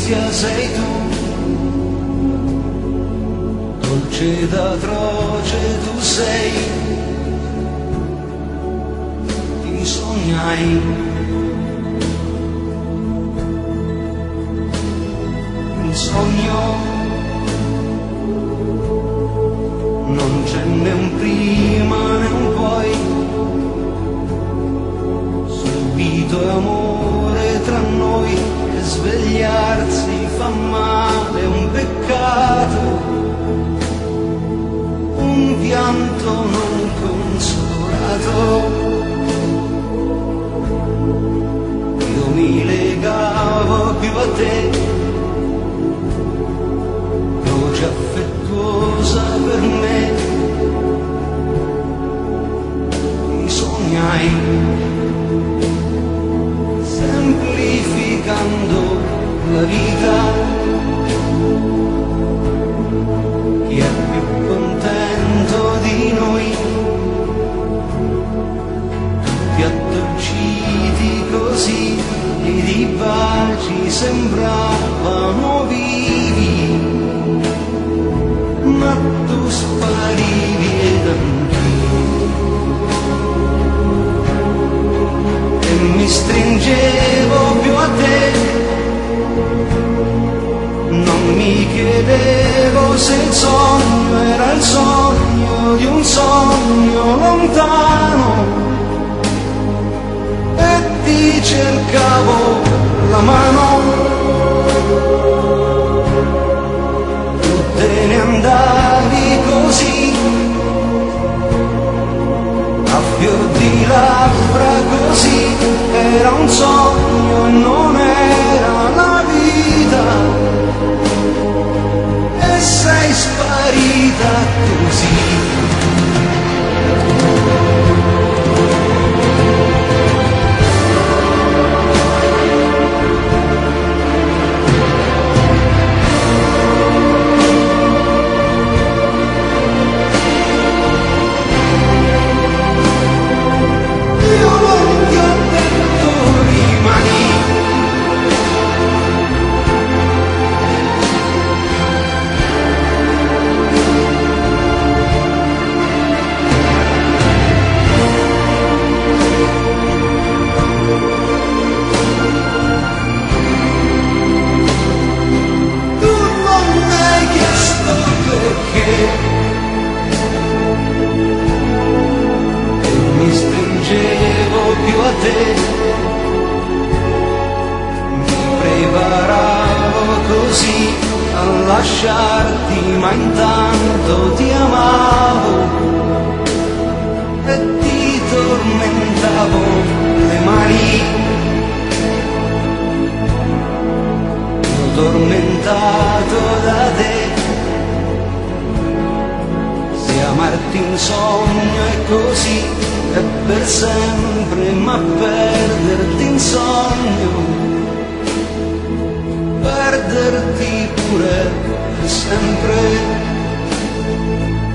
delizia sei tu, dolce ed atroce tu sei, ti sognai. Il sogno non c'è né un prima né un poi, subito è amore tra noi, e svegliarsi fa male, è un peccato, un pianto non consolato. Io mi legavo più a te, croce affettuosa per me, ti sognai, semplificando la vita. Chi è più contento di noi, tutti addolciti così, ed i baci sembravano vivi, ma tu sparivi ed anch'io, e mi stringevo più a te, non mi chiedevo se il sogno era il sogno di un sogno lontano, e ti cercavo la mano, tu te ne andavi così, a fior di labbra così, era un sogno e non era la vita, e sei sparita così. Lasciarti, ma intanto ti amavo e ti tormentavo le mani, io tormentato da te, se amarti in sogno è così, è per sempre, ma perderti in sogno, perderti pure sempre.